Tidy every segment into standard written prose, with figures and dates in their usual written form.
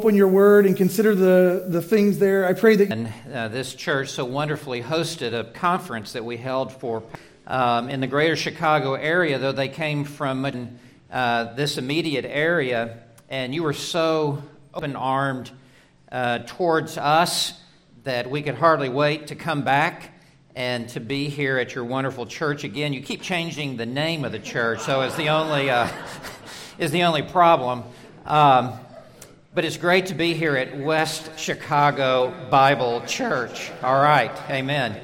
open your word and consider the things there. I pray that... And this church so wonderfully hosted a conference that we held for in the greater Chicago area, though they came from this immediate area, and you were so open-armed towards us that we could hardly wait to come back and to be here at your wonderful church again. You keep changing the name of the church, so it's the only problem. But it's great to be here at West Chicago Bible Church. All right, amen.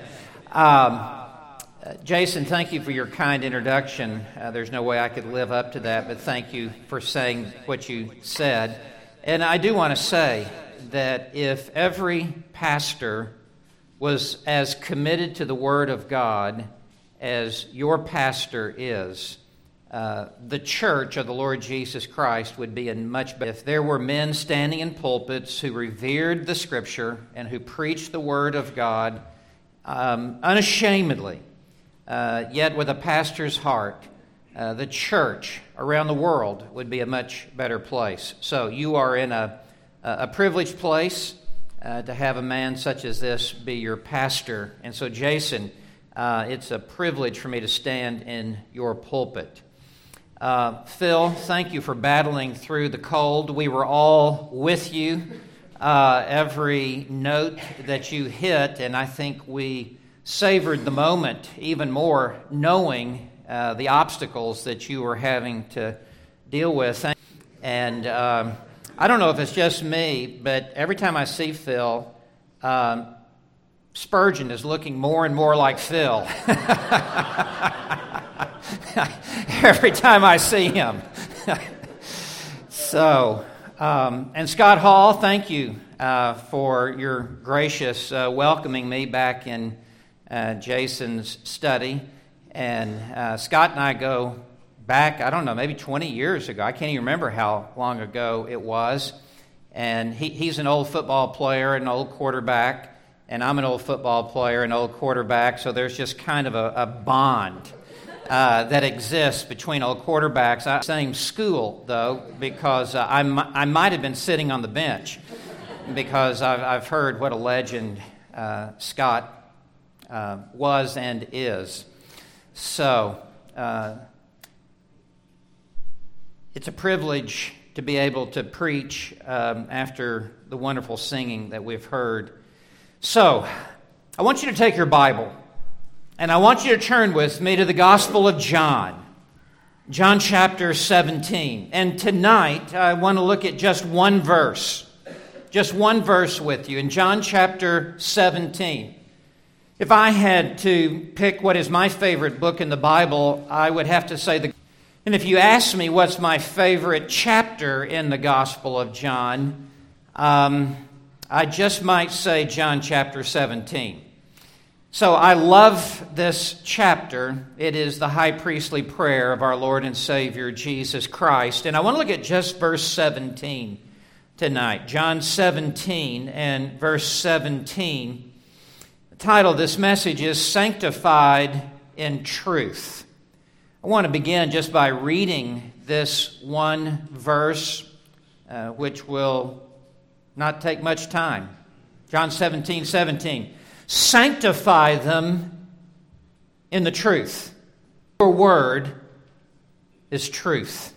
Jason, thank you for your kind introduction. There's no way I could live up to that, but thank you for saying what you said. And I do want to say that if every pastor was as committed to the Word of God as your pastor is, the church of the Lord Jesus Christ would be in much better. If there were men standing in pulpits who revered the Scripture and who preached the Word of God unashamedly, yet with a pastor's heart, the church around the world would be a much better place. So you are in a privileged place to have a man such as this be your pastor. And so, Jason, it's a privilege for me to stand in your pulpit. Phil, thank you for battling through the cold. We were all with you. Every note that you hit, and I think we savored the moment even more, knowing the obstacles that you were having to deal with. And I don't know if it's just me, but every time I see Phil, Spurgeon is looking more and more like Phil. Every time I see him. So, and Scott Hall, thank you for your gracious welcoming me back in Jason's study. And Scott and I go back, I don't know, maybe 20 years ago. I can't even remember how long ago it was. And he's an old football player, an old quarterback, and I'm an old football player, an old quarterback. So there's just kind of a bond that exists between old quarterbacks. Same school, though, because I might have been sitting on the bench, because I've heard what a legend Scott was and is. So it's a privilege to be able to preach after the wonderful singing that we've heard. So I want you to take your Bible, and I want you to turn with me to the Gospel of John, John chapter 17. And tonight I want to look at just one verse with you in John chapter 17. If I had to pick what is my favorite book in the Bible, I would have to say and if you ask me what's my favorite chapter in the Gospel of John, I just might say John chapter 17. So I love this chapter. It is the high priestly prayer of our Lord and Savior Jesus Christ. And I want to look at just verse 17 tonight. John 17 and verse 17. The title of this message is Sanctified in Truth. I want to begin just by reading this one verse, which will not take much time. John 17:17. Sanctify them in the truth. Your word is truth.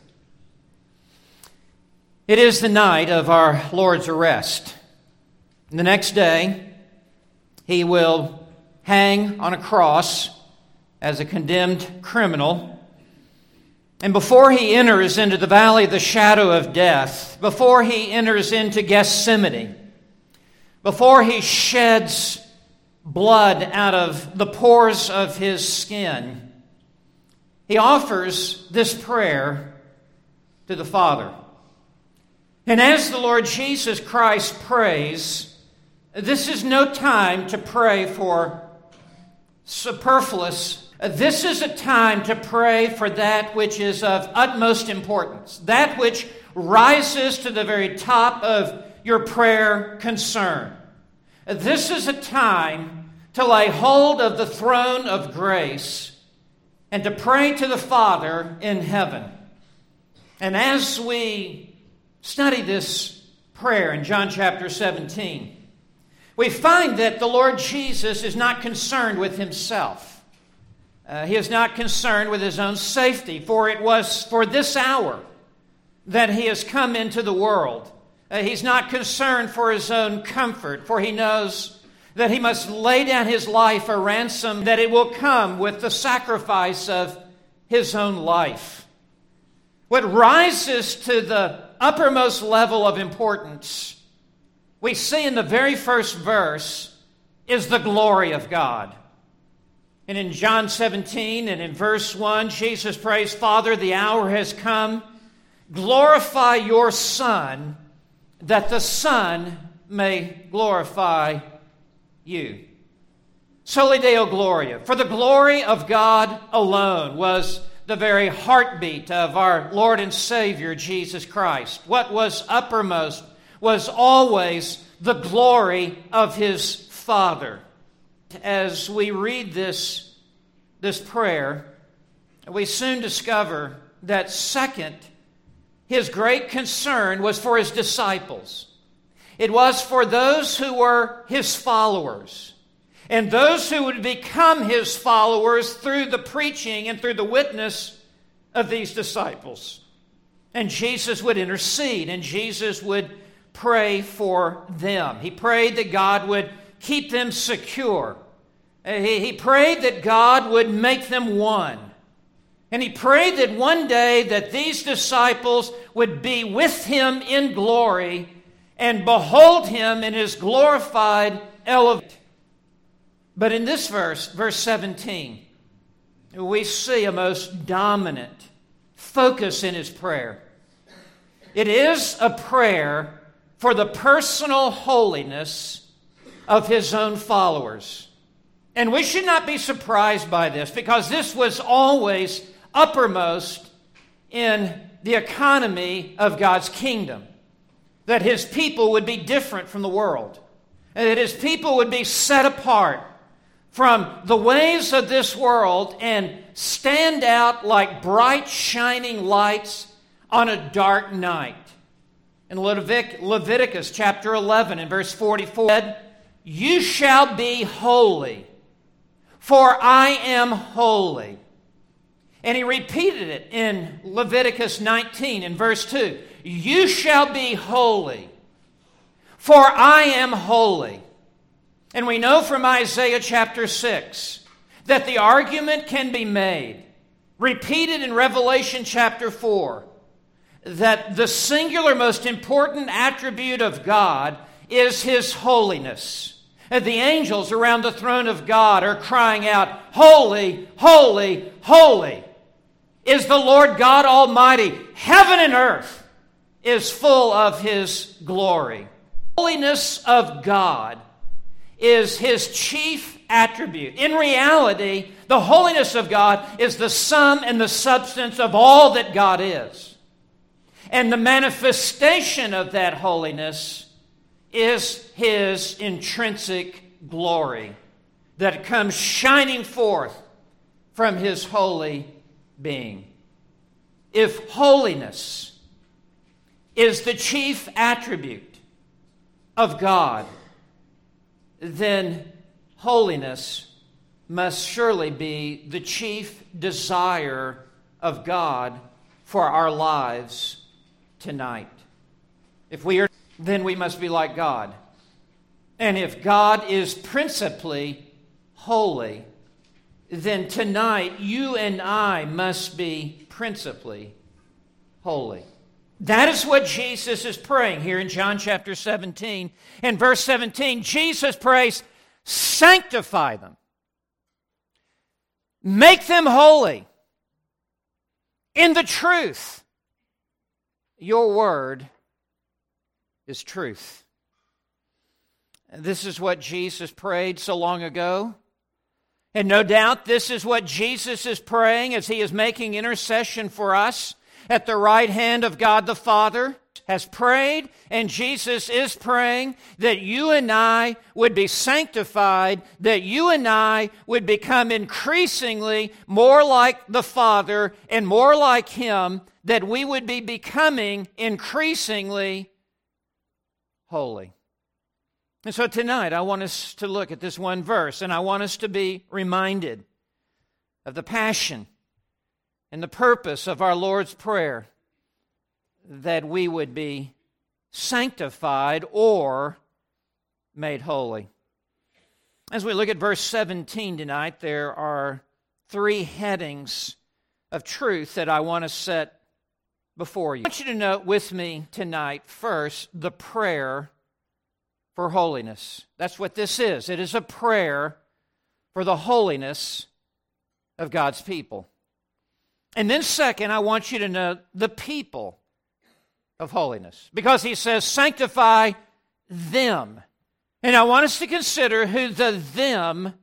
It is the night of our Lord's arrest. And the next day, he will hang on a cross as a condemned criminal. And before he enters into the valley of the shadow of death, before he enters into Gethsemane, before he sheds blood out of the pores of his skin, he offers this prayer to the Father. And as the Lord Jesus Christ prays, this is no time to pray for superfluous. This is a time to pray for that which is of utmost importance, that which rises to the very top of your prayer concern. This is a time to lay hold of the throne of grace and to pray to the Father in heaven. And as we study this prayer in John chapter 17, we find that the Lord Jesus is not concerned with himself. He is not concerned with his own safety, for it was for this hour that he has come into the world. He's not concerned for his own comfort, for he knows that he must lay down his life a ransom, that it will come with the sacrifice of his own life. What rises to the uppermost level of importance, we see in the very first verse, is the glory of God. And in John 17 and in verse 1, Jesus prays, Father, the hour has come. Glorify your Son, that the Son may glorify you. Soli Deo Gloria. For the glory of God alone was the very heartbeat of our Lord and Savior, Jesus Christ. What was uppermost was always the glory of his Father. As we read this prayer, we soon discover that second, his great concern was for his disciples. It was for those who were his followers, and those who would become his followers through the preaching and through the witness of these disciples. And Jesus would intercede, and Jesus would pray for them. He prayed that God would keep them secure. He prayed that God would make them one. And he prayed that one day that these disciples would be with him in glory and behold him in his glorified elevation. But in this verse 17, we see a most dominant focus in his prayer. It is a prayer for the personal holiness of his own followers. And we should not be surprised by this, because this was always uppermost in the economy of God's kingdom. That his people would be different from the world. And that his people would be set apart from the ways of this world and stand out like bright shining lights on a dark night. In Leviticus chapter 11 and verse 44, said, "You shall be holy, for I am holy." And he repeated it in Leviticus 19 and verse 2. "You shall be holy, for I am holy." And we know from Isaiah chapter 6 that the argument can be made, repeated in Revelation chapter 4, that the singular most important attribute of God is his holiness. And the angels around the throne of God are crying out, "Holy, holy, holy is the Lord God Almighty. Heaven and earth is full of his glory." Holiness of God is his chief attribute. In reality, the holiness of God is the sum and the substance of all that God is. And the manifestation of that holiness is his intrinsic glory that comes shining forth from his holy being. If holiness is the chief attribute of God, then holiness must surely be the chief desire of God for our lives tonight. If we are, then we must be like God. And if God is principally holy, then tonight you and I must be principally holy. That is what Jesus is praying here in John chapter 17. In verse 17, Jesus prays, "Sanctify them. Make them holy in the truth. Your word is truth." This is what Jesus prayed so long ago. And no doubt this is what Jesus is praying as he is making intercession for us at the right hand of God the Father, has prayed, and Jesus is praying that you and I would be sanctified, that you and I would become increasingly more like the Father and more like him, that we would be becoming increasingly holy. And so tonight I want us to look at this one verse, and I want us to be reminded of the passion and the purpose of our Lord's Prayer, that we would be sanctified or made holy. As we look at verse 17 tonight, there are three headings of truth that I want to set before you. I want you to note with me tonight, first, the prayer for holiness. That's what this is. It is a prayer for the holiness of God's people. And then second, I want you to note the people of holiness, because he says, sanctify them. And I want us to consider who the them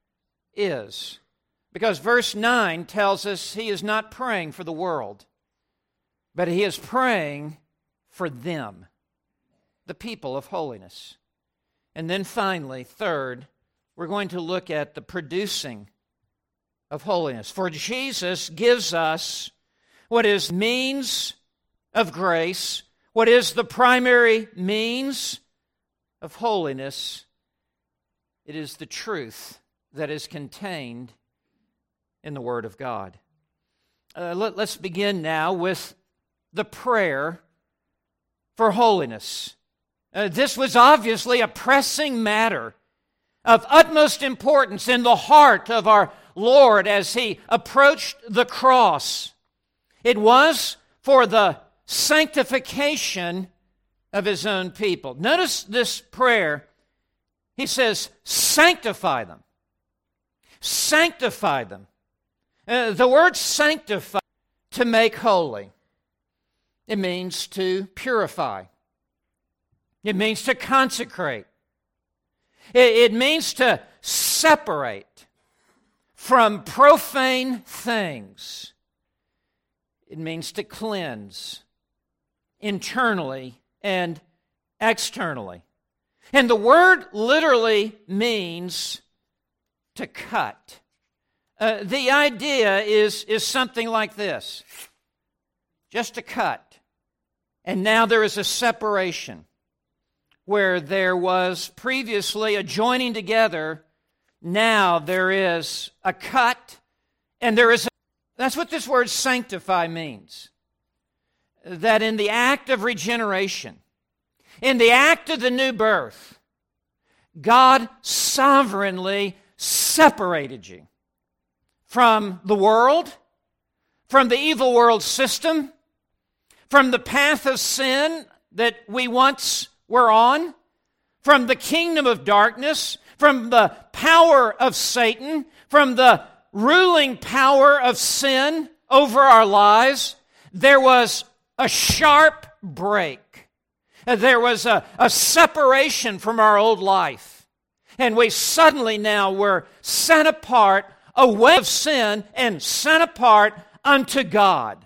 is, because verse 9 tells us he is not praying for the world, but he is praying for them, the people of holiness. And then finally, third, we're going to look at the producing of holiness. For Jesus gives us what is means of grace, what is the primary means of holiness. It is the truth that is contained in the Word of God. Let's begin now with the prayer for holiness. This was obviously a pressing matter of utmost importance in the heart of our Lord as he approached the cross. It was for the sanctification of his own people. Notice this prayer. He says, sanctify them. Sanctify them. The word sanctify, to make holy. It means to purify. It means to consecrate. It means to separate from profane things. It means to cleanse internally and externally. And the word literally means to cut. The idea is something like this. Just a cut. And now there is a separation. Where there was previously a joining together, now there is a cut, and there is a... That's what this word sanctify means. That in the act of regeneration, in the act of the new birth, God sovereignly separated you from the world, from the evil world system, from the path of sin that we once were on, from the kingdom of darkness, from the power of Satan, from the ruling power of sin over our lives. There was a sharp break. There was a separation from our old life. And we suddenly now were set apart away from sin and set apart unto God.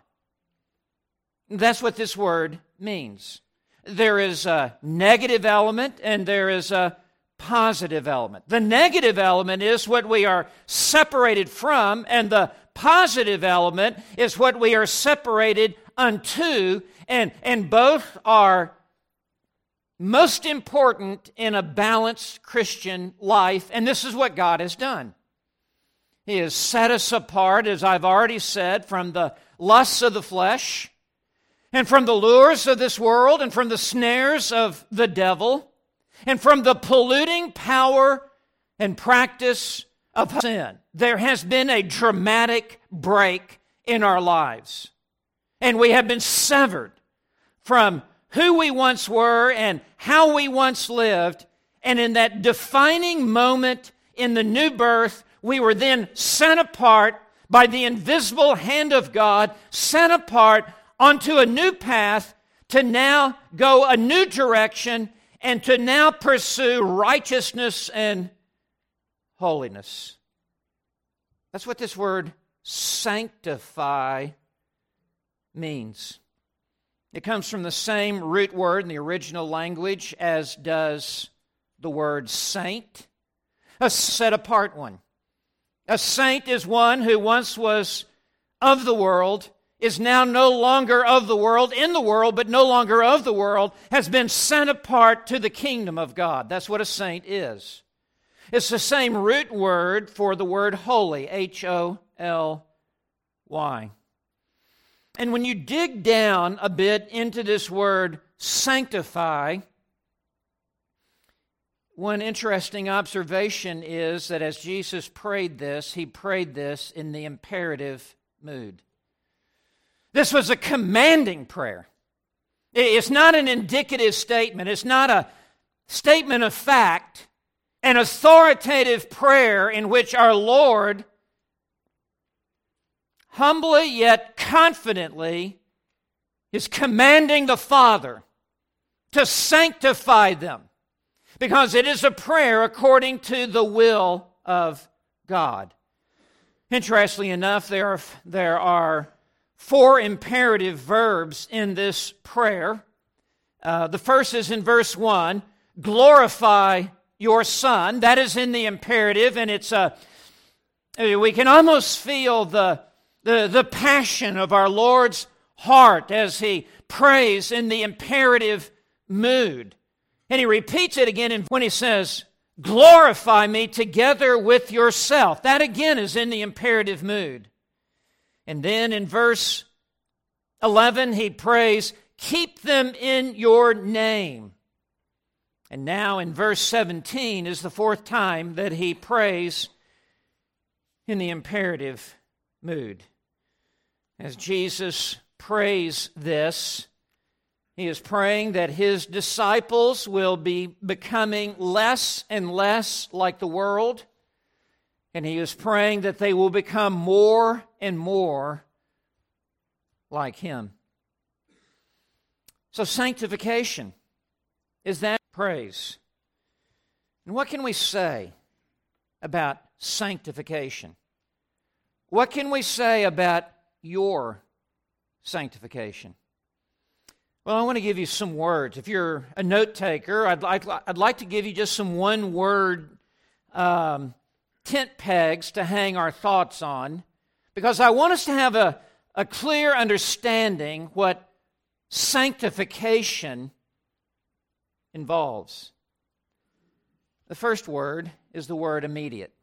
That's what this word means. There is a negative element and there is a positive element. The negative element is what we are separated from, and the positive element is what we are separated unto, and both are most important in a balanced Christian life, and this is what God has done. He has set us apart, as I've already said, from the lusts of the flesh, and from the lures of this world, and from the snares of the devil, and from the polluting power and practice of sin. There has been a dramatic break in our lives. And we have been severed from who we once were and how we once lived. And in that defining moment in the new birth, we were then set apart by the invisible hand of God, set apart onto a new path to now go a new direction and to now pursue righteousness and holiness. That's what this word sanctify means. It comes from the same root word in the original language as does the word saint, a set apart one. A saint is one who once was of the world, is now no longer of the world, in the world, but no longer of the world, has been sent apart to the kingdom of God. That's what a saint is. It's the same root word for the word holy, Holy. And when you dig down a bit into this word sanctify, one interesting observation is that as Jesus prayed this, he prayed this in the imperative mood. This was a commanding prayer. It's not an indicative statement. It's not a statement of fact. An authoritative prayer in which our Lord humbly yet confidently is commanding the Father to sanctify them, because it is a prayer according to the will of God. Interestingly enough, there are 4 imperative verbs in this prayer. The first is in verse 1, glorify your Son. That is in the imperative, and we can almost feel the passion of our Lord's heart as he prays in the imperative mood. And he repeats it again when he says, glorify me together with yourself. That again is in the imperative mood. And then in verse 11, he prays, keep them in your name. And now in verse 17 is the 4th time that he prays in the imperative mood. As Jesus prays this, he is praying that his disciples will be becoming less and less like the world, and he is praying that they will become more and more like him. So sanctification is that praise. And what can we say about sanctification? What can we say about your sanctification? Well, I want to give you some words. If you're a note taker, I'd like to give you just some one-word tent pegs to hang our thoughts on, because I want us to have a clear understanding what sanctification involves. The first word is the word immediate.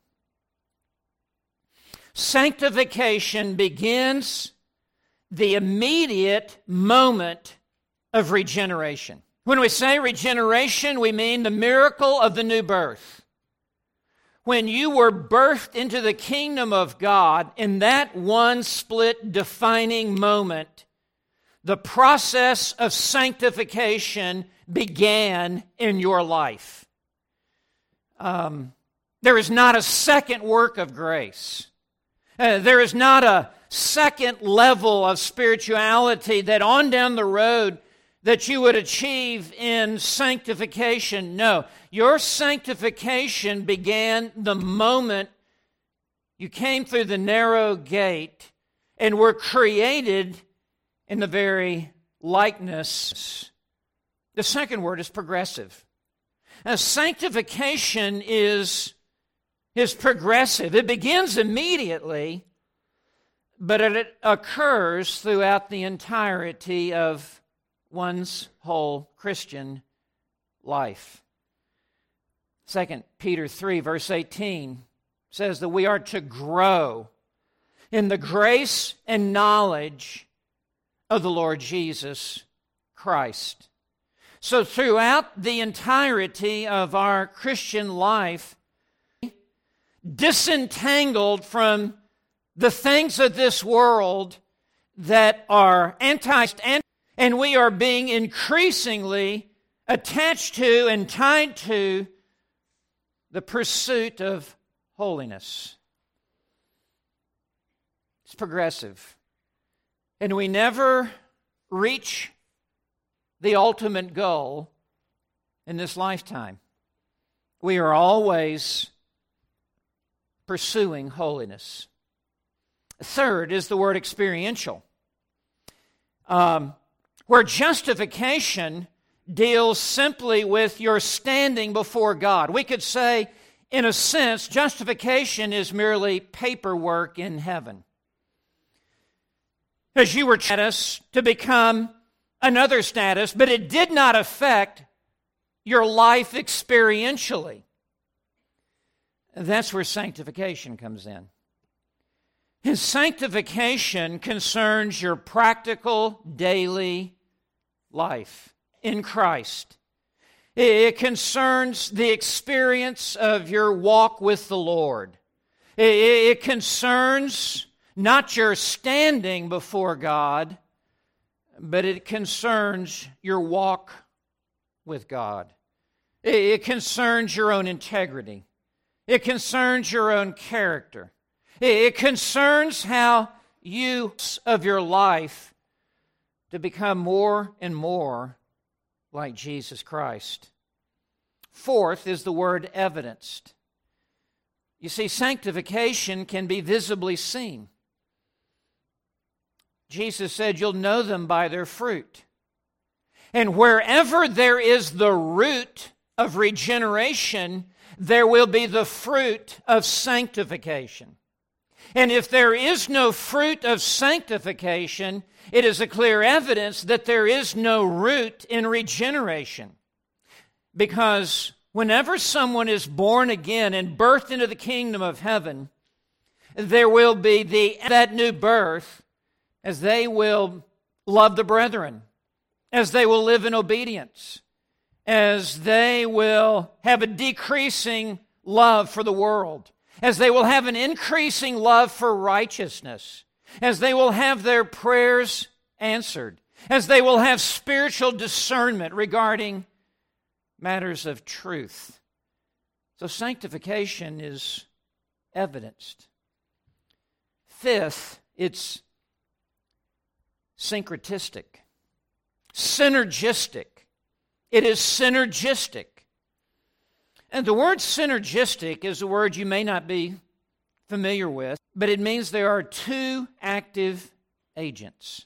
Sanctification begins the immediate moment of regeneration. When we say regeneration, we mean the miracle of the new birth. When you were birthed into the kingdom of God, in that one split defining moment, the process of sanctification began in your life. There is not a second work of grace. There is not a second level of spirituality that on down the road that you would achieve in sanctification. No, your sanctification began the moment you came through the narrow gate and were created in the very likeness. The second word is progressive. Now, sanctification is progressive. It begins immediately, but it occurs throughout the entirety of one's whole Christian life. 2 Peter 3, verse 18 says that we are to grow in the grace and knowledge of the Lord Jesus Christ. So throughout the entirety of our Christian life, disentangled from the things of this world that are and we are being increasingly attached to and tied to the pursuit of holiness. It's progressive. And we never reach the ultimate goal in this lifetime. We are always pursuing holiness. Third is the word experiential, where justification deals simply with your standing before God. We could say, in a sense, justification is merely paperwork in heaven. because you were status to become another status, but it did not affect your life experientially. That's where sanctification comes in. His sanctification concerns your practical daily life in Christ. It concerns the experience of your walk with the Lord. It concerns not your standing before God, but it concerns your walk with God. It concerns your own integrity. It concerns your own character. It concerns how you of your life to become more and more like Jesus Christ. Fourth is the word evidenced. You see, sanctification can be visibly seen. Jesus said, "You'll know them by their fruit." And wherever there is the root of regeneration, there will be the fruit of sanctification. And if there is no fruit of sanctification, it is a clear evidence that there is no root in regeneration. Because whenever someone is born again and birthed into the kingdom of heaven, there will be that new birth as they will love the brethren, as they will live in obedience, as they will have a decreasing love for the world, as they will have an increasing love for righteousness, as they will have their prayers answered, as they will have spiritual discernment regarding matters of truth. So sanctification is evidenced. Fifth, it's syncretistic, synergistic. It is synergistic. And the word synergistic is a word you may not be familiar with, but it means there are two active agents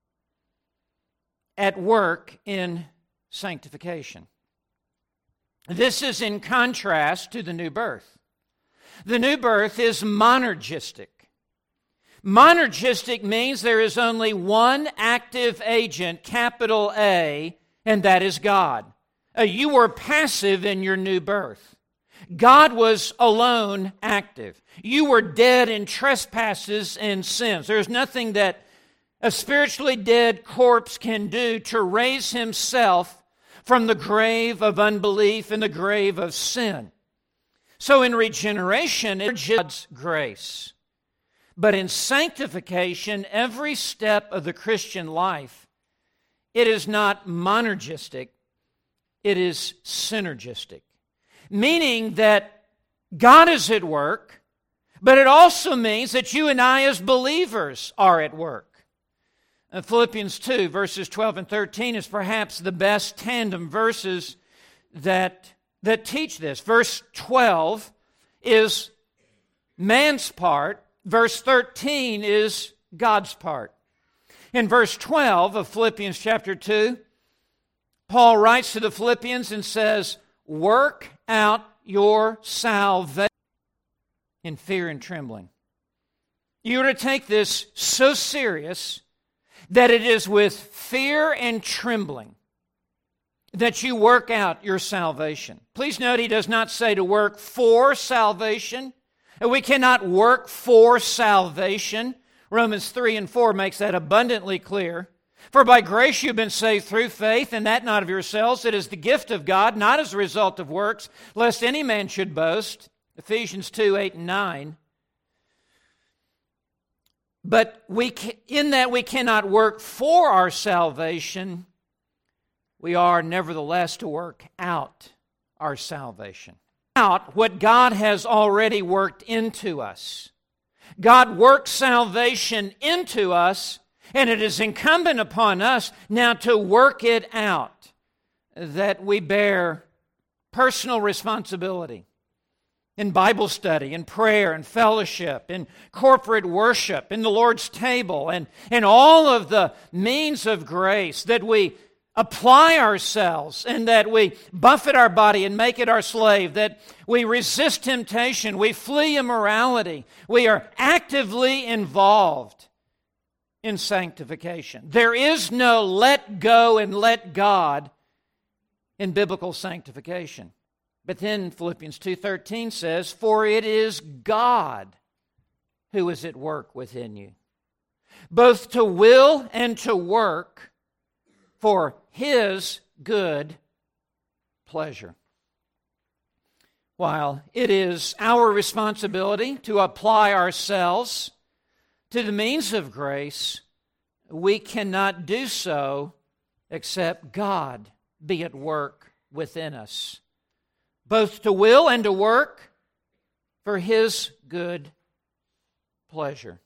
at work in sanctification. This is in contrast to the new birth. The new birth is monergistic. Monergistic means there is only one active agent, capital A, and that is God. You were passive in your new birth. God was alone active. You were dead in trespasses and sins. There's nothing that a spiritually dead corpse can do to raise himself from the grave of unbelief and the grave of sin. So in regeneration, it's God's grace. But in sanctification, every step of the Christian life, it is not monergistic, it is synergistic. Meaning that God is at work, but it also means that you and I as believers are at work. Philippians 2, verses 12 and 13 is perhaps the best tandem verses that teach this. Verse 12 is man's part. Verse 13 is God's part. In verse 12 of Philippians chapter 2, Paul writes to the Philippians and says, "Work out your salvation in fear and trembling." You are to take this so serious that it is with fear and trembling that you work out your salvation. Please note, he does not say to work for salvation. We cannot work for salvation. Romans 3 and 4 makes that abundantly clear. For by grace you've been saved through faith, and that not of yourselves. It is the gift of God, not as a result of works, lest any man should boast. Ephesians 2, 8 and 9. But in that we cannot work for our salvation, we are nevertheless to work out our salvation. Out what God has already worked into us. God works salvation into us, and it is incumbent upon us now to work it out, that we bear personal responsibility in Bible study, in prayer, in fellowship, in corporate worship, in the Lord's table, and in all of the means of grace, that we apply ourselves and that we buffet our body and make it our slave, that we resist temptation, we flee immorality, we are actively involved in sanctification. There is no let go and let God in biblical sanctification. But then Philippians 2:13 says, "For it is God who is at work within you, both to will and to work for His good pleasure." While it is our responsibility to apply ourselves to the means of grace, we cannot do so except God be at work within us, both to will and to work for His good pleasure.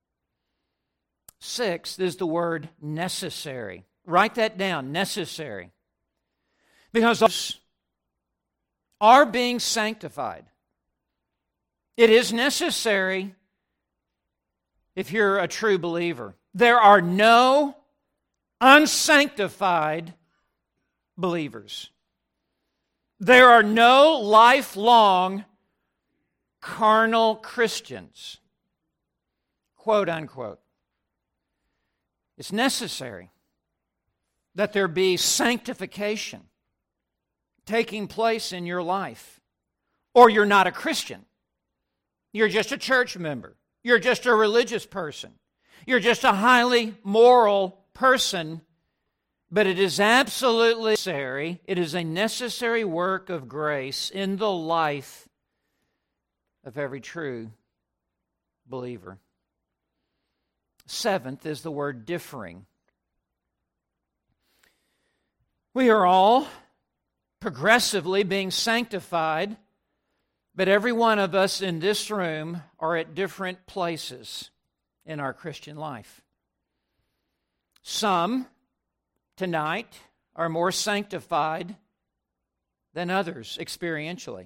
Sixth is the word necessary. Write that down, necessary. Because those are being sanctified. It is necessary if you're a true believer. There are no unsanctified believers. There are no lifelong carnal Christians, quote unquote. It's necessary that there be sanctification taking place in your life, or you're not a Christian. You're just a church member. You're just a religious person. You're just a highly moral person. But it is absolutely necessary. It is a necessary work of grace in the life of every true believer. Seventh is the word differing. We are all progressively being sanctified, but every one of us in this room are at different places in our Christian life. Some tonight are more sanctified than others experientially.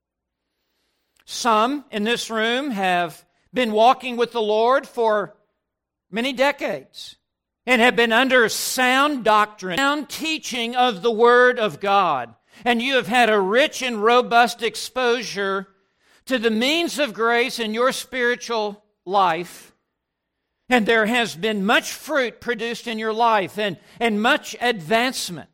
Some in this room have been walking with the Lord for many decades and have been under sound doctrine, sound teaching of the Word of God. And you have had a rich and robust exposure to the means of grace in your spiritual life. And there has been much fruit produced in your life and much advancement.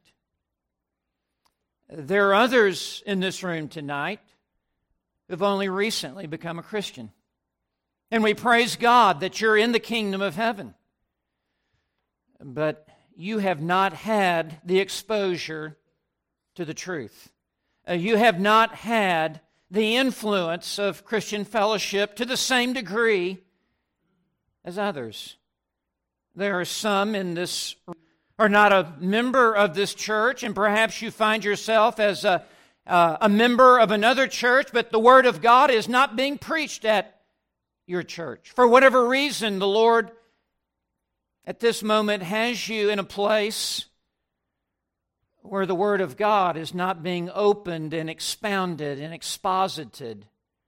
There are others in this room tonight who have only recently become a Christian. And we praise God that you're in the kingdom of heaven. But you have not had the exposure to the truth. You have not had the influence of Christian fellowship to the same degree as others. There are some in this are not a member of this church, and perhaps you find yourself as a member of another church, but the Word of God is not being preached at your church. For whatever reason, the Lord at this moment has you in a place where the Word of God is not being opened and expounded and exposited.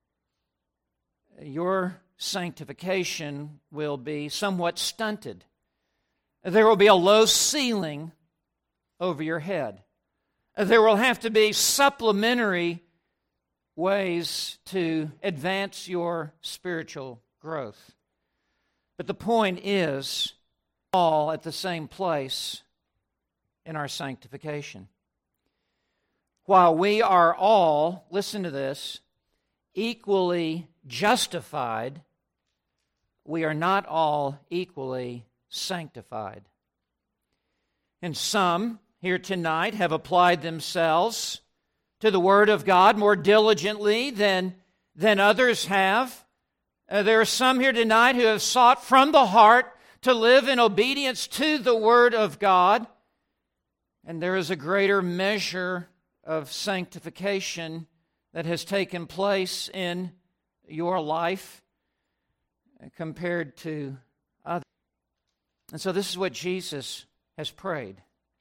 Your sanctification will be somewhat stunted. There will be a low ceiling over your head. There will have to be supplementary ways to advance your spiritual growth. But the point is, all at the same place in our sanctification. While we are all, listen to this, equally justified, we are not all equally sanctified. And some here tonight have applied themselves to the Word of God more diligently than others have. There are some here tonight who have sought from the heart to live in obedience to the Word of God. And there is a greater measure of sanctification that has taken place in your life compared to others. And so this is what Jesus has prayed.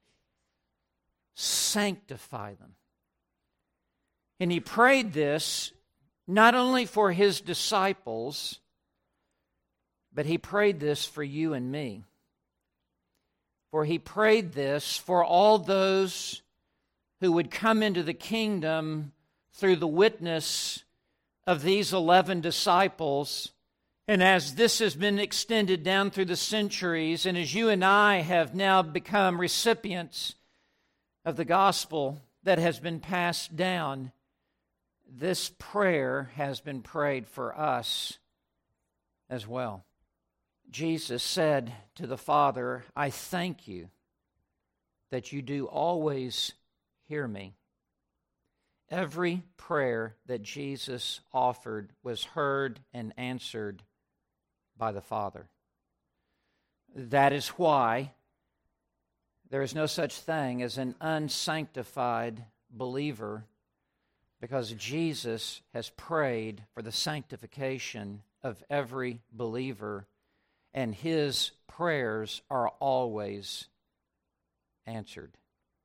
Sanctify them. And He prayed this not only for His disciples, but He prayed this for you and me. For He prayed this for all those who would come into the kingdom through the witness of these 11 disciples And as this has been extended down through the centuries, and as you and I have now become recipients of the gospel that has been passed down, this prayer has been prayed for us as well. Jesus said to the Father, I thank you that you do always hear me. Every prayer that Jesus offered was heard and answered by the Father. That is why there is no such thing as an unsanctified believer, because Jesus has prayed for the sanctification of every believer, and His prayers are always answered.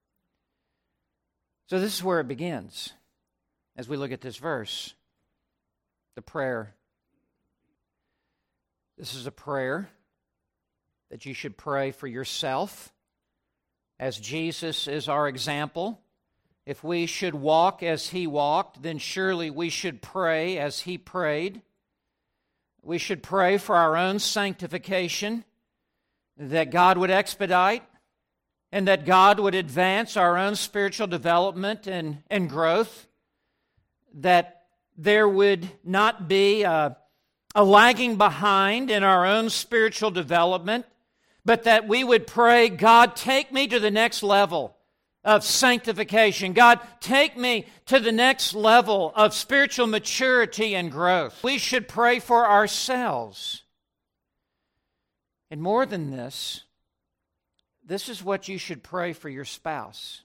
So this is where it begins as we look at this verse, the prayer. This is a prayer that you should pray for yourself, as Jesus is our example. If we should walk as He walked, then surely we should pray as He prayed. We should pray for our own sanctification, that God would expedite, and that God would advance our own spiritual development and growth, that there would not be a lagging behind in our own spiritual development, but that we would pray, God, take me to the next level of sanctification. God, take me to the next level of spiritual maturity and growth. We should pray for ourselves. And more than this, this is what you should pray for your spouse.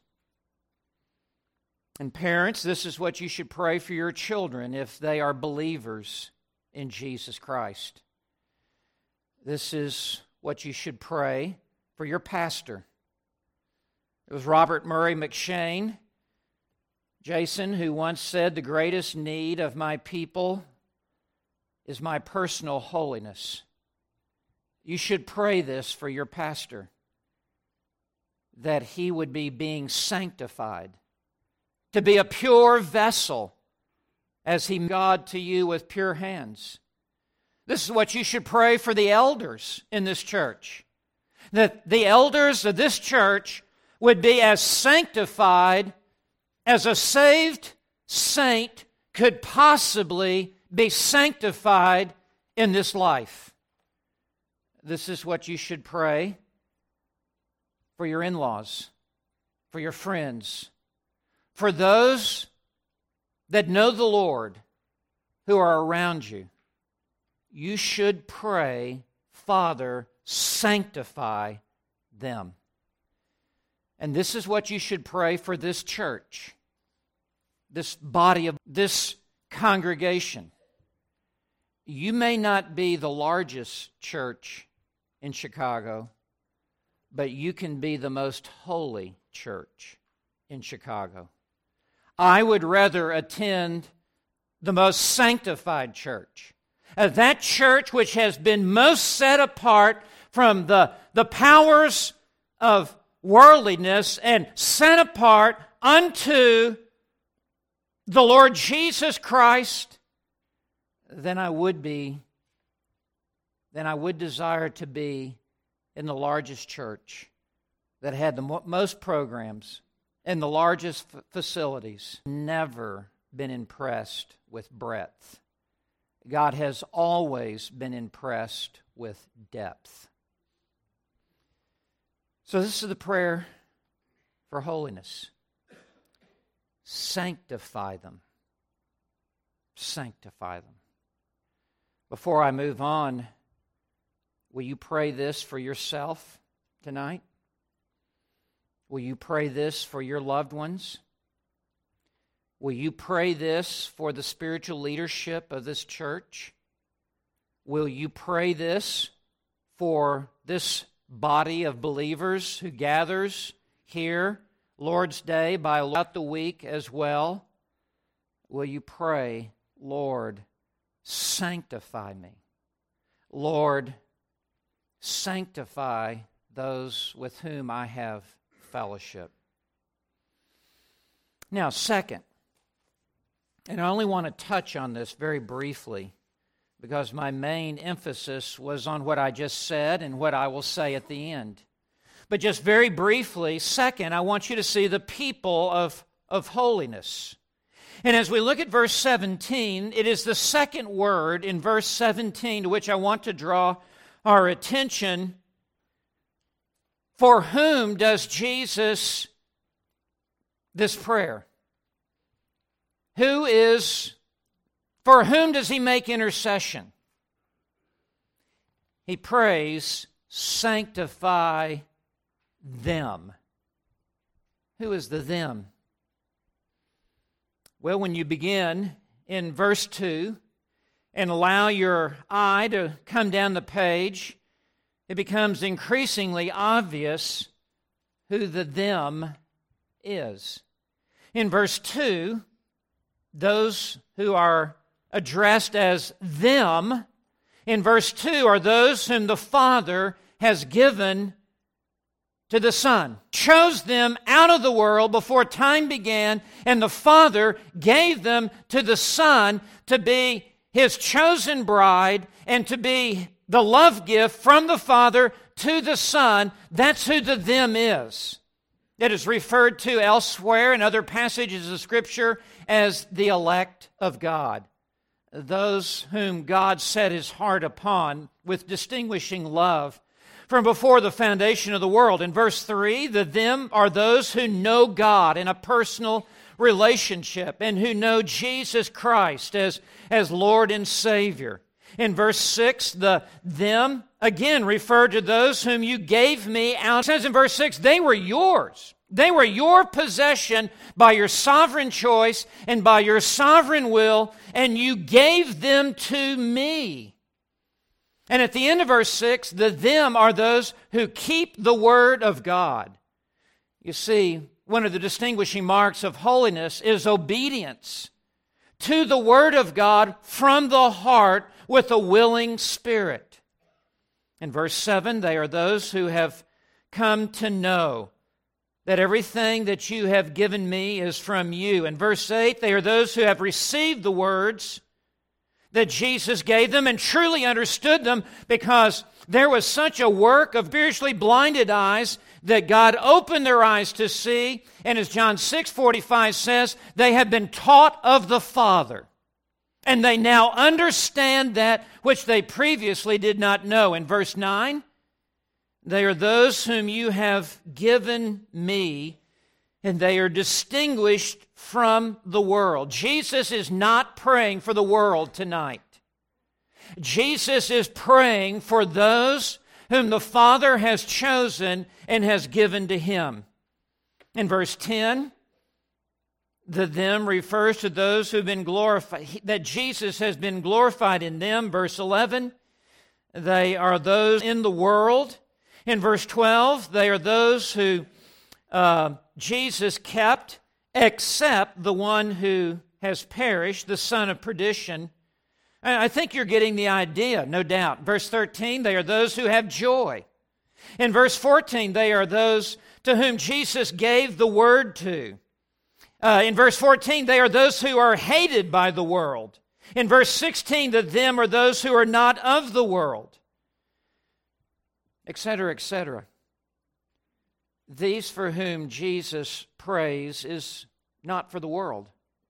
And parents, this is what you should pray for your children if they are believers in Jesus Christ. This is what you should pray for your pastor. It was Robert Murray McShane, Jason, who once said, the greatest need of my people is my personal holiness. You should pray this for your pastor, that he would be being sanctified, to be a pure vessel as He God to you with pure hands. This is what you should pray for the elders in this church, that the elders of this church would be as sanctified as a saved saint could possibly be sanctified in this life. This is what you should pray for your in-laws, for your friends, for those that know the Lord who are around you. You should pray, Father, sanctify them. And this is what you should pray for this church, this body of this congregation. You may not be the largest church in Chicago, but you can be the most holy church in Chicago. I would rather attend the most sanctified church, that church which has been most set apart from the powers of worldliness and set apart unto the Lord Jesus Christ, than I would desire to be in the largest church that had the most programs and the largest facilities. Never been impressed with breadth. God has always been impressed with depth. So this is the prayer for holiness. Sanctify them. Sanctify them. Before I move on, will you pray this for yourself tonight? Will you pray this for your loved ones? Will you pray this for the spiritual leadership of this church? Will you pray this for this body of believers who gathers here Lord's Day throughout the week as well? Will you pray, Lord, sanctify me. Lord, sanctify those with whom I have fellowship. Now, second, and I only want to touch on this very briefly, because my main emphasis was on what I just said and what I will say at the end. But just very briefly, second, I want you to see the people of holiness. And as we look at verse 17, it is the second word in verse 17 to which I want to draw our attention. For whom does Jesus this prayer? For whom does he make intercession? He prays, sanctify them. Who is the them? Well, when you begin in verse 2 and allow your eye to come down the page, it becomes increasingly obvious who the them is. In verse 2, those who are addressed as them, in verse 2 are those whom the Father has given to the Son. Chose them out of the world before time began, and the Father gave them to the Son to be His chosen bride and to be the love gift from the Father to the Son. That's who the them is. It is referred to elsewhere in other passages of Scripture as the elect of God. Those whom God set His heart upon with distinguishing love from before the foundation of the world. In verse 3, the them are those who know God in a personal relationship and who know Jesus Christ as Lord and Savior. In verse 6, the them, again, refer to those whom you gave me out. It says in verse 6, they were yours. They were your possession by your sovereign choice and by your sovereign will, and you gave them to me. And at the end of verse 6, the them are those who keep the word of God. You see, one of the distinguishing marks of holiness is obedience to the word of God from the heart with a willing spirit. In verse 7, they are those who have come to know that everything that you have given me is from you. In verse 8, they are those who have received the words that Jesus gave them and truly understood them, because there was such a work of spiritually blinded eyes that God opened their eyes to see. And as John 6:45 says, they have been taught of the Father. And they now understand that which they previously did not know. In verse 9, they are those whom you have given me, and they are distinguished from the world. Jesus is not praying for the world tonight. Jesus is praying for those whom the Father has chosen and has given to Him. In verse 10, the them refers to those who've been glorified, that Jesus has been glorified in them. Verse 11, they are those in the world. In verse 12, they are those who Jesus kept, except the one who has perished, the son of perdition. I think you're getting the idea, no doubt. Verse 13, they are those who have joy. In verse 14, they are those to whom Jesus gave the word to. In verse 14, they are those who are hated by the world. In verse 16, the them are those who are not of the world, etc., etc. These for whom Jesus prays is not for the world,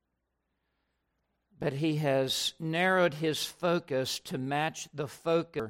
but He has narrowed His focus to match the focus.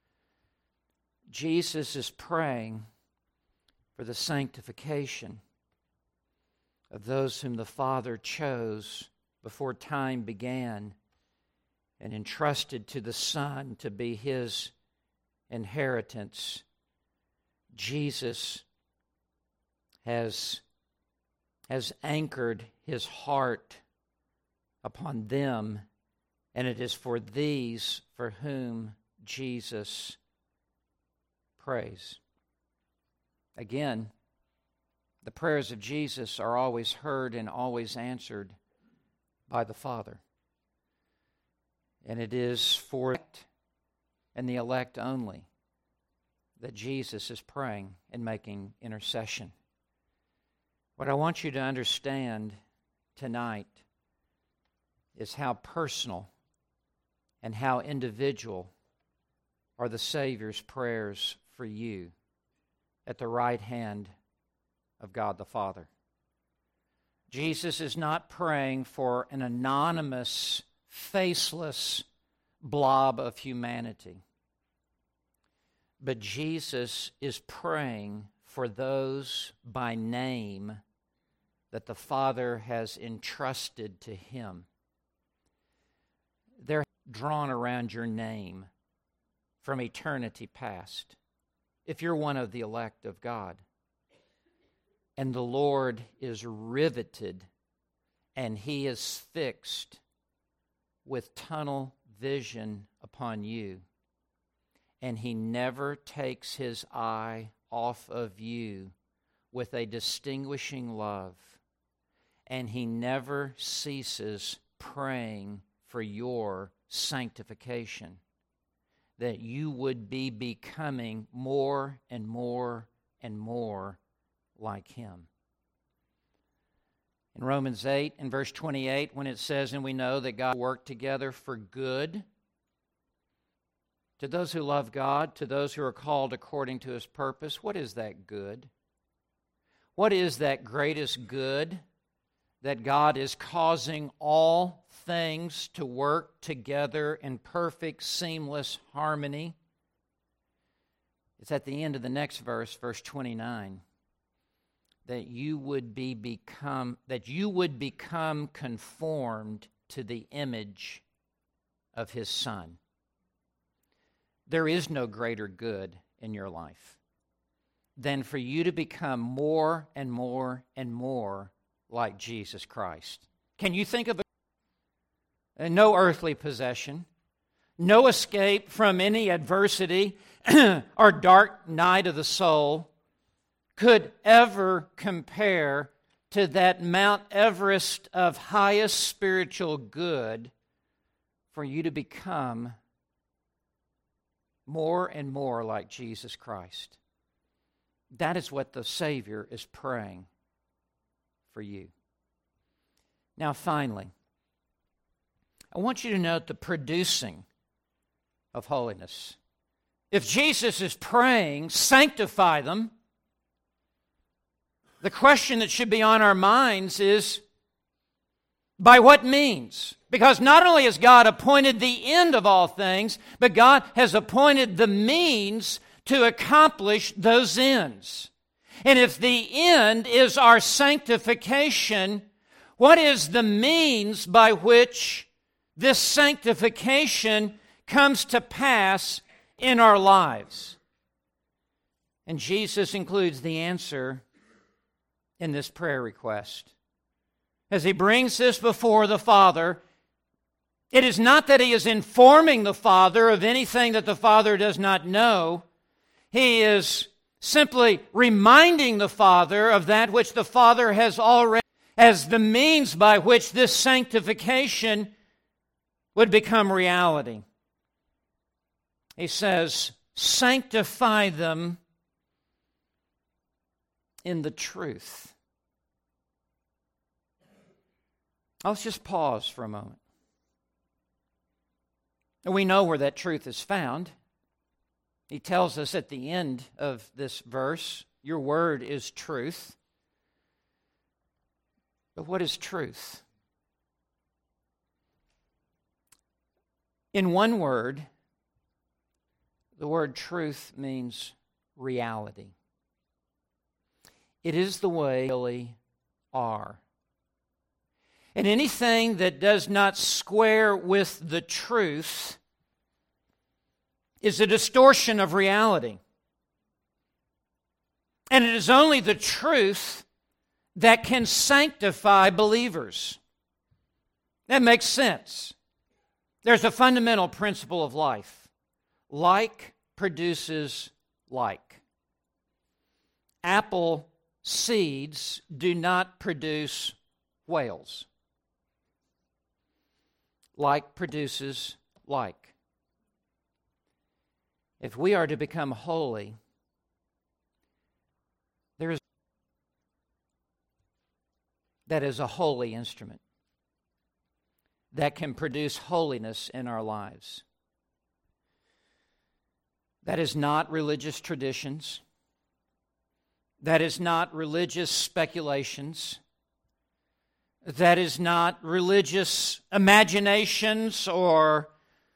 Jesus is praying for the sanctification of those whom the Father chose before time began and entrusted to the Son to be His inheritance. Jesus has anchored His heart upon them, and it is for these for whom Jesus prays. Again, the prayers of Jesus are always heard and always answered by the Father. And it is for and the elect only that Jesus is praying and making intercession. What I want you to understand tonight is how personal and how individual are the Savior's prayers for you at the right hand of God the Father. Jesus is not praying for an anonymous, faceless blob of humanity, but Jesus is praying for those by name that the Father has entrusted to Him. They're drawn around your name from eternity past, if you're one of the elect of God. And the Lord is riveted and He is fixed with tunnel vision upon you. And He never takes His eye off of you with a distinguishing love. And He never ceases praying for your sanctification, that you would be becoming more and more and more like Him. In Romans 8 and verse 28, when it says, and we know that God worked together for good to those who love God, to those who are called according to His purpose. What is that good? What is that greatest good? That God is causing all things to work together in perfect, seamless harmony. It's at the end of the next verse, verse 29, that you would become conformed to the image of His Son. There is no greater good in your life than for you to become more and more and more like Jesus Christ. Can you think of no earthly possession, no escape from any adversity or dark night of the soul could ever compare to that Mount Everest of highest spiritual good for you to become more and more like Jesus Christ? That is what the Savior is praying for you. Now, finally, I want you to note the producing of holiness. If Jesus is praying, sanctify them, the question that should be on our minds is, by what means? Because not only has God appointed the end of all things, but God has appointed the means to accomplish those ends. And if the end is our sanctification, what is the means by which this sanctification comes to pass in our lives? And Jesus includes the answer in this prayer request. As He brings this before the Father, it is not that He is informing the Father of anything that the Father does not know. He is simply reminding the Father of that which the Father has already, as the means by which this sanctification would become reality. He says, sanctify them in the truth. Let's just pause for a moment. We know where that truth is found. He tells us at the end of this verse, your word is truth. But what is truth? In one word, the word truth means reality. It is the way we really are. And anything that does not square with the truth is a distortion of reality. And it is only the truth that can sanctify believers. That makes sense. There's a fundamental principle of life. Like produces like. Apple seeds do not produce whales. Like produces like. If we are to become holy, that is a holy instrument. that can produce holiness in our lives. That is not religious traditions. That is not religious speculations. That is not religious imaginations or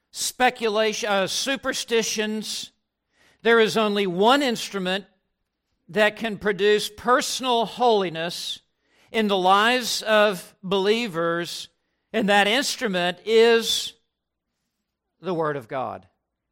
superstitions. There is only one instrument that can produce personal holiness in the lives of believers, and that instrument is the Word of God.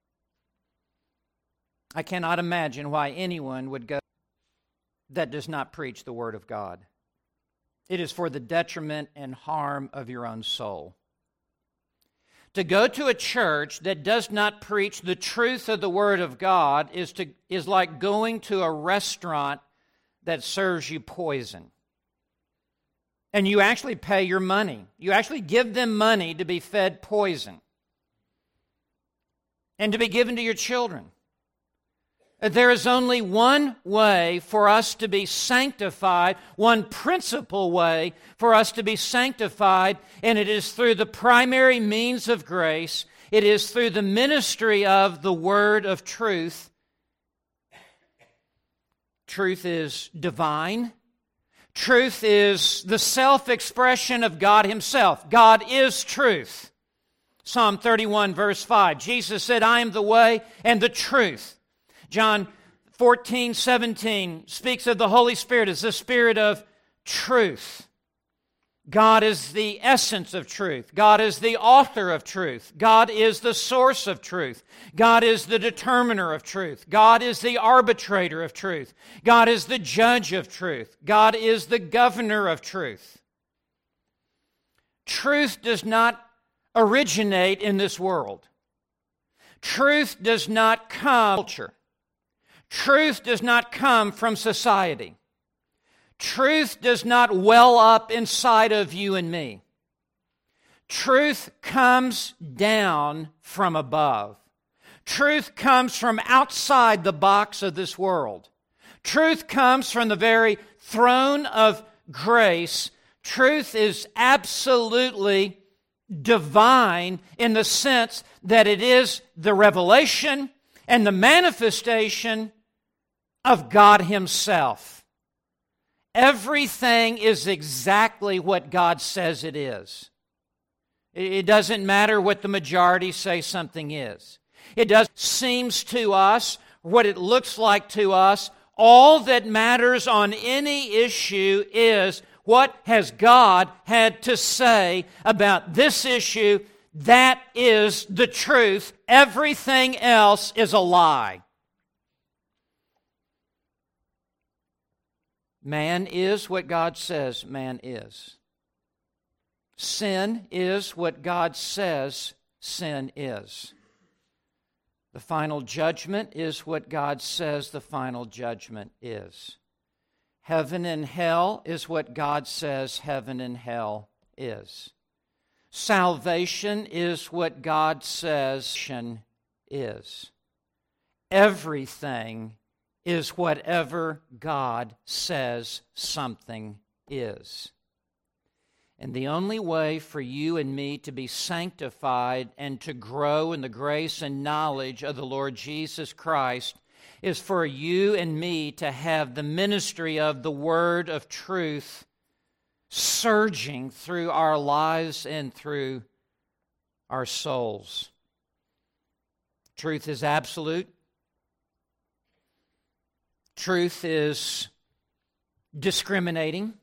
I cannot imagine why anyone would go that does not preach the Word of God. It is for the detriment and harm of your own soul. To go to a church that does not preach the truth of the Word of God is like going to a restaurant that serves you poison. And you actually pay your money. You actually give them money to be fed poison and to be given to your children. There is only one way for us to be sanctified, one principal way for us to be sanctified, and it is through the primary means of grace. It is through the ministry of the Word of truth. Truth is divine. Truth is the self-expression of God Himself. God is truth. Psalm 31, verse 5. Jesus said, I am the way and the truth. John 14:17 speaks of the Holy Spirit as the Spirit of truth. God is the essence of truth. God is the author of truth. God is the source of truth. God is the determiner of truth. God is the arbitrator of truth. God is the judge of truth. God is the governor of truth. Truth does not originate in this world. Truth does not come from culture. Truth does not come from society. Truth does not well up inside of you and me. Truth comes down from above. Truth comes from outside the box of this world. Truth comes from the very throne of grace. Truth is absolutely divine in the sense that it is the revelation and the manifestation of God Himself. Everything is exactly what God says it is. It doesn't matter what the majority say something is. It doesn't seem to us, what it looks like to us. All that matters on any issue is what has God had to say about this issue. That is the truth. Everything else is a lie. Man is what God says man is. Sin is what God says sin is. The final judgment is what God says the final judgment is. Heaven and hell is what God says heaven and hell is. Salvation is what God says salvation is. Everything is whatever God says something is. And the only way for you and me to be sanctified and to grow in the grace and knowledge of the Lord Jesus Christ is for you and me to have the ministry of the Word of truth surging through our lives and through our souls. Truth is absolute. Truth is discriminating.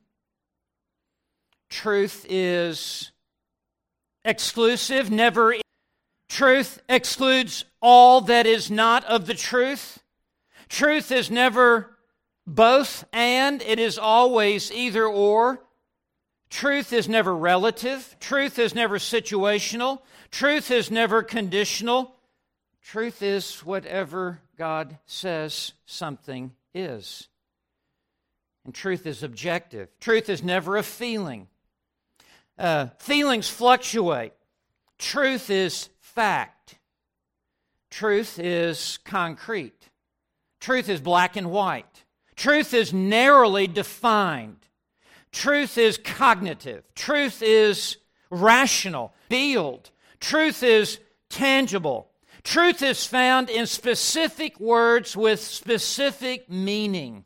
Truth is exclusive, never. Truth excludes all that is not of the truth. Truth is never both and, it is always either or. Truth is never relative. Truth is never situational. Truth is never conditional. Truth is whatever God says something is. And truth is objective. Truth is never a feeling. Feelings fluctuate. Truth is fact. Truth is concrete. Truth is black and white. Truth is narrowly defined. Truth is cognitive. Truth is rational, field. Truth is tangible. Truth is found in specific words with specific meaning.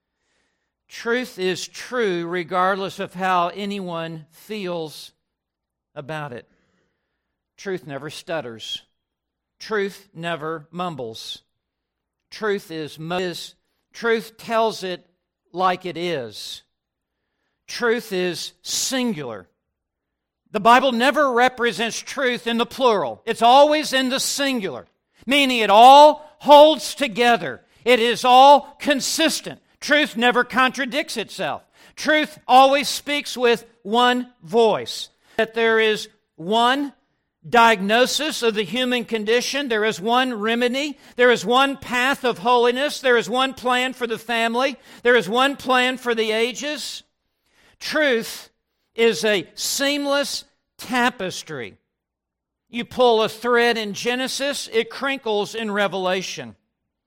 Truth is true regardless of how anyone feels about it. Truth never stutters. Truth never mumbles. Truth truth tells it like it is. Truth is singular. The Bible never represents truth in the plural. It's always in the singular, meaning it all holds together. It is all consistent. Truth never contradicts itself. Truth always speaks with one voice. That there is one diagnosis of the human condition. There is one remedy. There is one path of holiness. There is one plan for the family. There is one plan for the ages. Truth is a seamless tapestry. You pull a thread in Genesis, it crinkles in Revelation.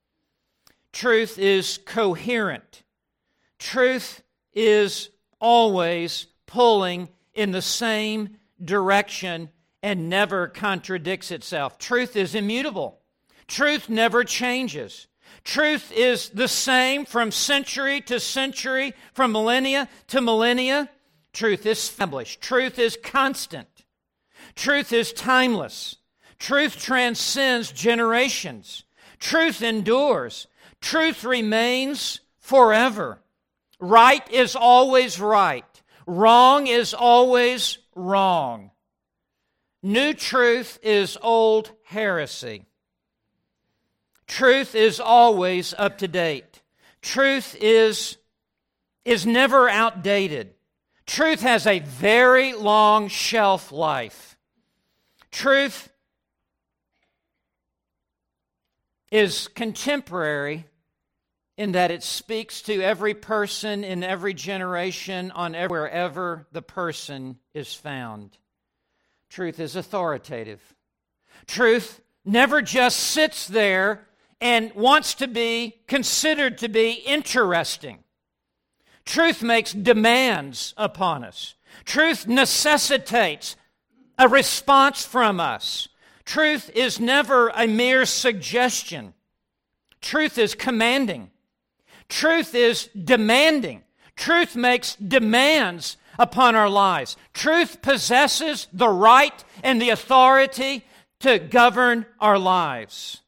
Truth is coherent. Truth is always pulling in the same direction and never contradicts itself. Truth is immutable. Truth never changes. Truth is the same from century to century, from millennia to millennia. Truth is established. Truth is constant. Truth is timeless. Truth transcends generations. Truth endures. Truth remains forever. Right is always right. Wrong is always wrong. New truth is old heresy. Truth is always up to date. Truth is never outdated. Truth has a very long shelf life. Truth is contemporary in that it speaks to every person in every generation wherever the person is found. Truth is authoritative. Truth never just sits there and wants to be considered to be interesting. Truth makes demands upon us. Truth necessitates a response from us. Truth is never a mere suggestion. Truth is commanding. Truth is demanding. Truth makes demands upon our lives. Truth possesses the right and the authority to govern our lives.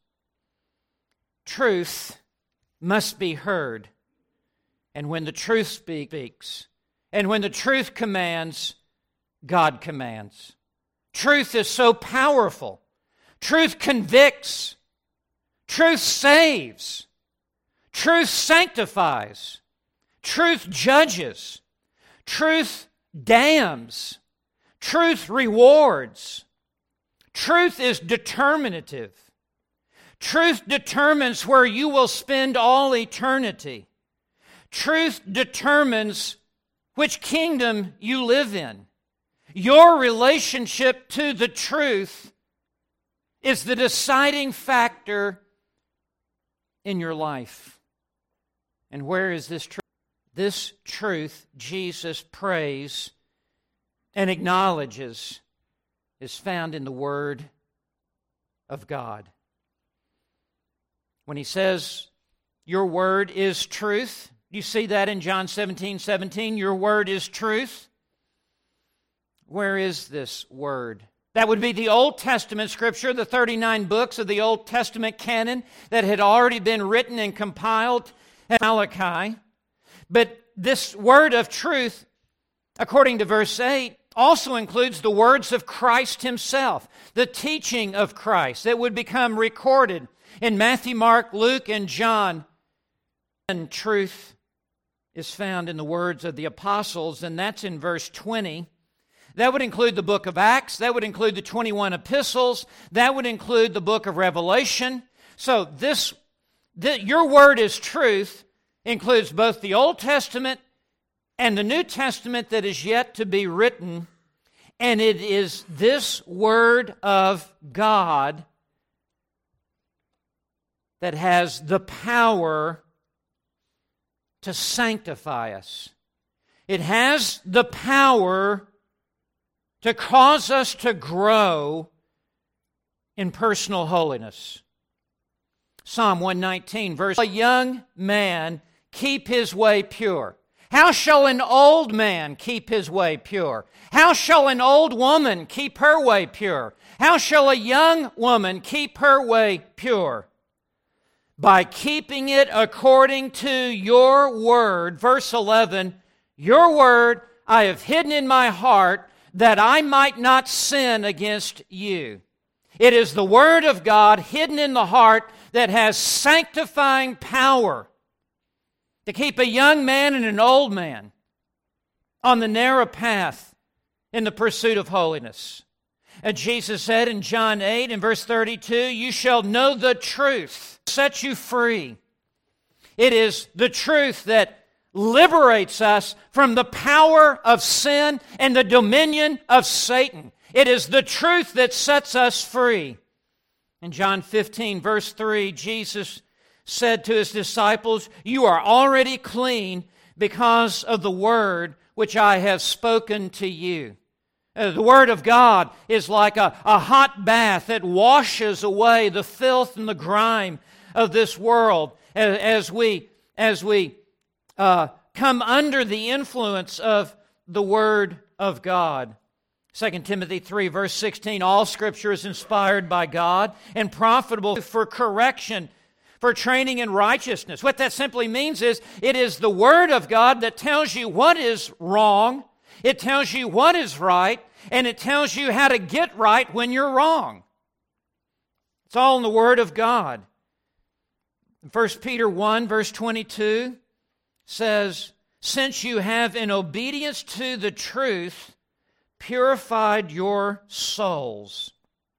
Truth must be heard. And when the truth speaks, and when the truth commands, God commands. Truth is so powerful. Truth convicts. Truth saves. Truth sanctifies. Truth judges. Truth damns. Truth rewards. Truth is determinative. Truth determines where you will spend all eternity. Truth determines which kingdom you live in. Your relationship to the truth is the deciding factor in your life. And where is this truth? This truth Jesus prays and acknowledges is found in the Word of God. When he says, your word is truth, you see that in John 17:17, your word is truth. Where is this word? That would be the Old Testament Scripture, the 39 books of the Old Testament canon that had already been written and compiled at Malachi. But this word of truth, according to verse 8, also includes the words of Christ himself, the teaching of Christ that would become recorded in Matthew, Mark, Luke, and John. And truth is found in the words of the apostles, and that's in verse 20. That would include the book of Acts. That would include the 21 epistles. That would include the book of Revelation. So your word is truth includes both the Old Testament and the New Testament that is yet to be written. And it is this word of God that has the power to sanctify us. It has the power to cause us to grow in personal holiness. Psalm 119, verse, a young man keep his way pure. How shall an old man keep his way pure? How shall an old woman keep her way pure? How shall a young woman keep her way pure? By keeping it according to your word. Verse 11, your word I have hidden in my heart that I might not sin against you. It is the word of God hidden in the heart that has sanctifying power to keep a young man and an old man on the narrow path in the pursuit of holiness. And Jesus said in John 8 and verse 32, you shall know the truth, set you free. It is the truth that liberates us from the power of sin and the dominion of Satan. It is the truth that sets us free. In John 15, verse 3, Jesus said to his disciples, you are already clean because of the word which I have spoken to you. The Word of God is like a hot bath that washes away the filth and the grime of this world as we come under the influence of the Word of God. 2 Timothy 3, verse 16, all Scripture is inspired by God and profitable for correction, for training in righteousness. What that simply means is it is the Word of God that tells you what is wrong, it tells you what is right, and it tells you how to get right when you're wrong. It's all in the Word of God. 1 Peter 1, verse 22 says, since you have in obedience to the truth purified your souls.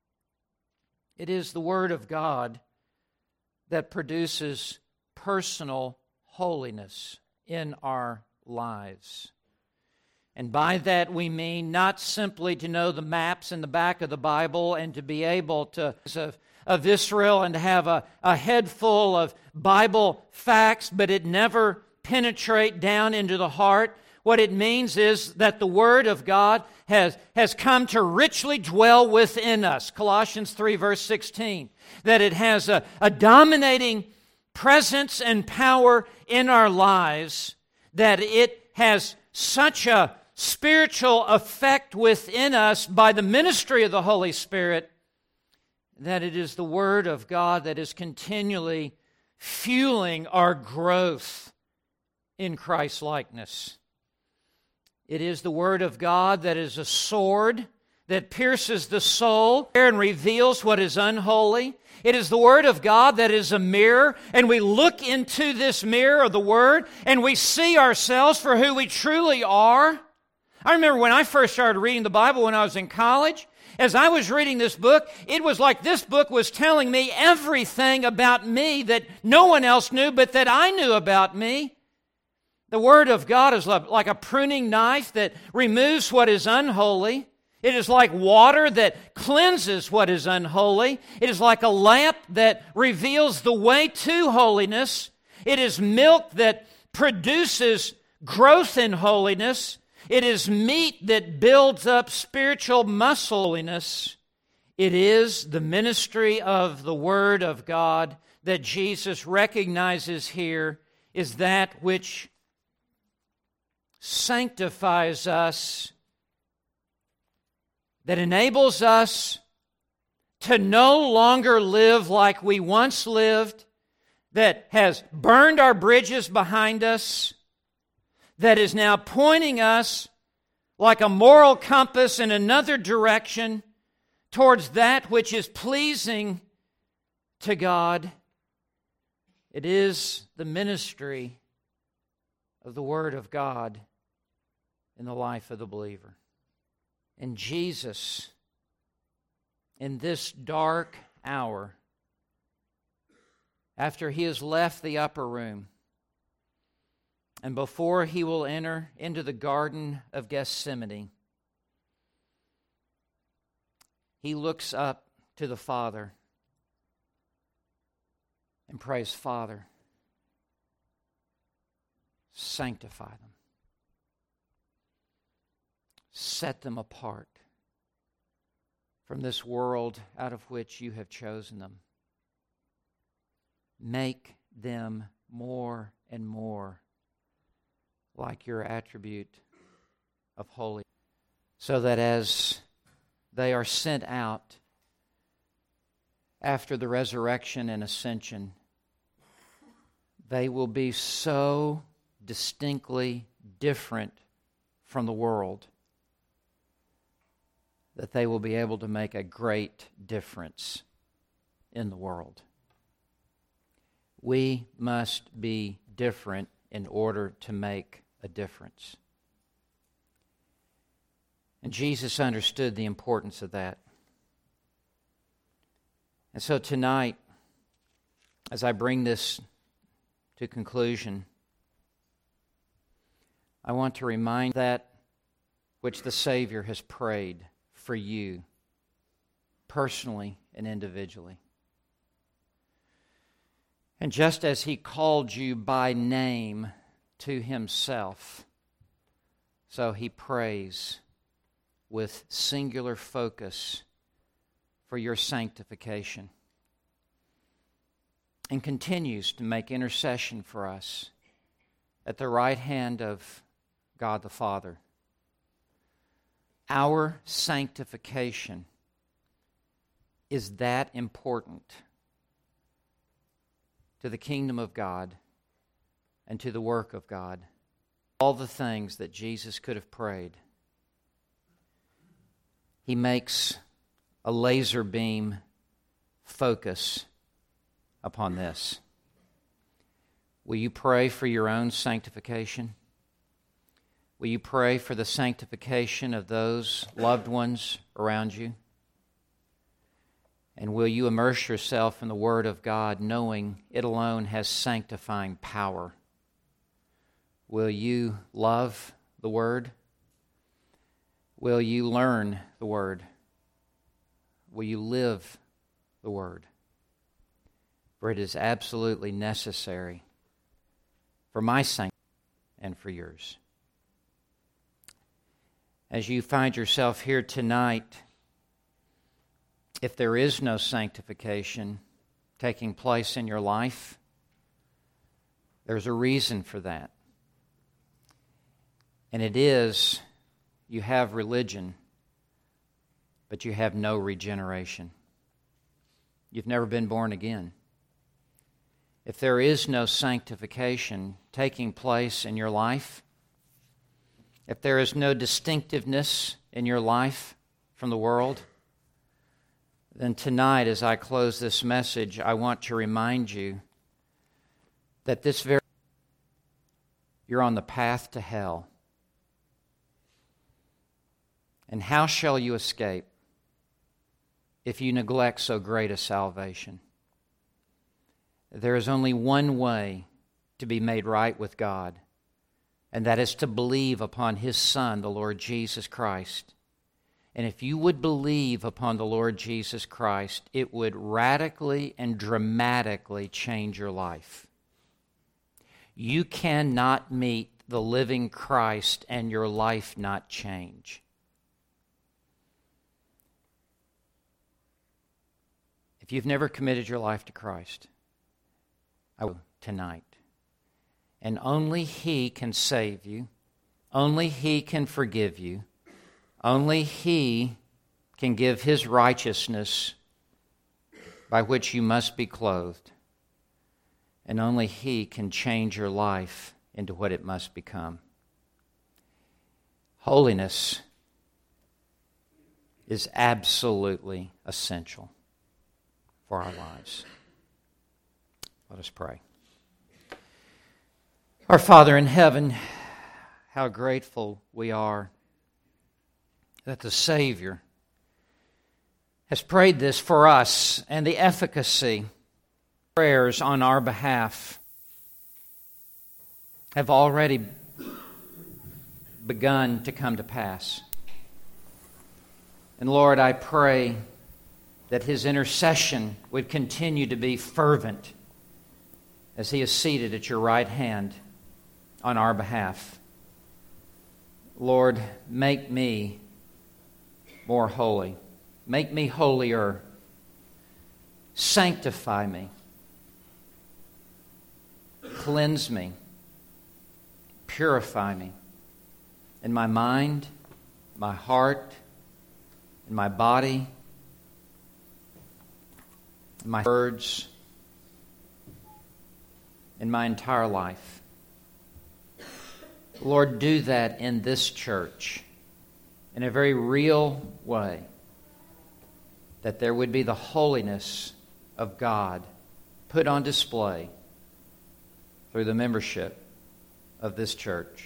It is the Word of God that produces personal holiness in our lives. And by that we mean not simply to know the maps in the back of the Bible and to be able to of Israel and to have a head full of Bible facts, but it never penetrate down into the heart. What it means is that the Word of God has come to richly dwell within us. Colossians 3, verse 16. That it has a dominating presence and power in our lives, that it has such a spiritual effect within us by the ministry of the Holy Spirit, that it is the Word of God that is continually fueling our growth in Christ-likeness. It is the Word of God that is a sword that pierces the soul and reveals what is unholy. It is the Word of God that is a mirror, and we look into this mirror of the Word, and we see ourselves for who we truly are. I remember when I first started reading the Bible when I was in college. As I was reading this book, it was like this book was telling me everything about me that no one else knew, but that I knew about me. The Word of God is like a pruning knife that removes what is unholy. It is like water that cleanses what is unholy. It is like a lamp that reveals the way to holiness. It is milk that produces growth in holiness. It is meat that builds up spiritual muscliness. It is the ministry of the Word of God that Jesus recognizes here is that which sanctifies us, that enables us to no longer live like we once lived, that has burned our bridges behind us, that is now pointing us like a moral compass in another direction towards that which is pleasing to God. It is the ministry of the Word of God in the life of the believer. And Jesus, in this dark hour, after He has left the upper room, and before He will enter into the Garden of Gethsemane, He looks up to the Father and prays, Father, sanctify them. Set them apart from this world out of which you have chosen them. Make them more and more like your attribute of holiness, so that as they are sent out after the resurrection and ascension, they will be so distinctly different from the world that they will be able to make a great difference in the world. We must be different in order to make a difference. And Jesus understood the importance of that. And so tonight, as I bring this to conclusion, I want to remind that which the Savior has prayed for you, personally and individually. And just as He called you by name to Himself, so He prays with singular focus for your sanctification, and continues to make intercession for us at the right hand of God the Father. Our sanctification is that important to the kingdom of God and to the work of God. All the things that Jesus could have prayed, He makes a laser beam focus upon this. Will you pray for your own sanctification? Will you pray for the sanctification of those loved ones around you? And will you immerse yourself in the Word of God, knowing it alone has sanctifying power? Will you love the Word? Will you learn the Word? Will you live the Word? For it is absolutely necessary for my sanctification and for yours. As you find yourself here tonight, if there is no sanctification taking place in your life, there's a reason for that. And it is, you have religion, but you have no regeneration. You've never been born again. If there is no sanctification taking place in your life, if there is no distinctiveness in your life from the world, then tonight, as I close this message, I want to remind you that you're on the path to hell. And how shall you escape if you neglect so great a salvation? There is only one way to be made right with God, and that is to believe upon His Son, the Lord Jesus Christ. And if you would believe upon the Lord Jesus Christ, it would radically and dramatically change your life. You cannot meet the living Christ and your life not change. If you've never committed your life to Christ, I will tonight. And only He can save you. Only He can forgive you. Only He can give His righteousness by which you must be clothed. And only He can change your life into what it must become. Holiness is absolutely essential for our lives. Let us pray. Our Father in heaven, how grateful we are that the Savior has prayed this for us, and the efficacy of prayers on our behalf have already begun to come to pass. And Lord, I pray that His intercession would continue to be fervent as He is seated at your right hand on our behalf. Lord, make me more holy. Make me holier. Sanctify me. Cleanse me. Purify me. In my mind, my heart, in my body, in my words, in my entire life. Lord, do that in this church in a very real way, that there would be the holiness of God put on display through the membership of this church.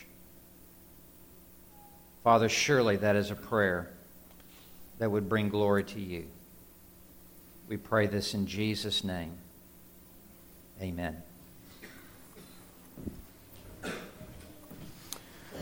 Father, surely that is a prayer that would bring glory to you. We pray this in Jesus' name. Amen.